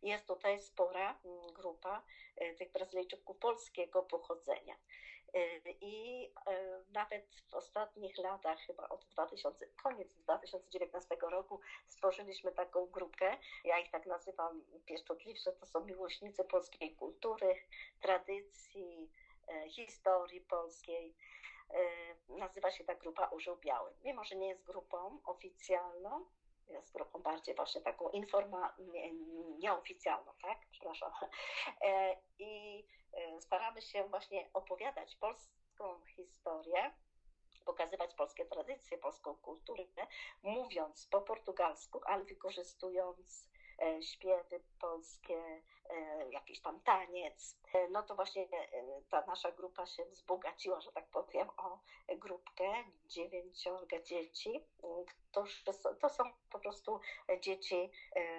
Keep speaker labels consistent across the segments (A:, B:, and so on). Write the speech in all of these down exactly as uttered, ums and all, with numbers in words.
A: jest tutaj spora grupa tych Brazylijczyków polskiego pochodzenia. I nawet w ostatnich latach, chyba od dwa tysiące, koniec dwa tysiące dziewiętnastego roku, stworzyliśmy taką grupę. Ja ich tak nazywam pieszczotliwsze, to są miłośnicy polskiej kultury, tradycji, historii polskiej. Nazywa się ta grupa Orzeł Biały. Mimo że nie jest grupą oficjalną, jest grupą bardziej właśnie taką informa- nie, nieoficjalną, tak? Przepraszam. I staramy się właśnie opowiadać polską historię, pokazywać polskie tradycje, polską kulturę, mówiąc po portugalsku, ale wykorzystując śpiewy polskie, jakiś tam taniec. No to właśnie ta nasza grupa się wzbogaciła, że tak powiem, o grupkę dziewięciorga dzieci. To, to są po prostu dzieci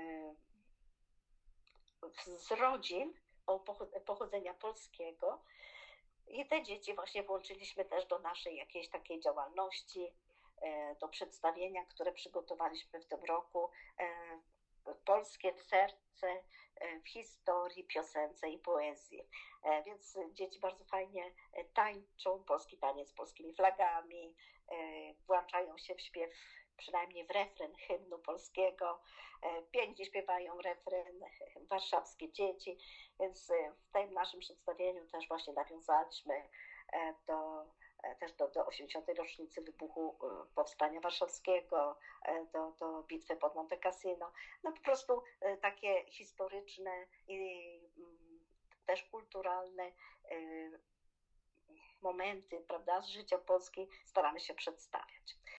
A: z rodzin o pochodzenia polskiego. I te dzieci właśnie włączyliśmy też do naszej jakiejś takiej działalności, do przedstawienia, które przygotowaliśmy w tym roku. Polskie serce w historii, piosence i poezji. Więc dzieci bardzo fajnie tańczą polski taniec z polskimi flagami, włączają się w śpiew, przynajmniej w refren hymnu polskiego, pięknie śpiewają refren warszawskie dzieci, więc w tym naszym przedstawieniu też właśnie nawiązaliśmy do, też do, do osiemdziesiątej rocznicy wybuchu Powstania Warszawskiego, do, do bitwy pod Monte Cassino. No po prostu takie historyczne i też kulturalne momenty, prawda, z życia Polski staramy się przedstawiać.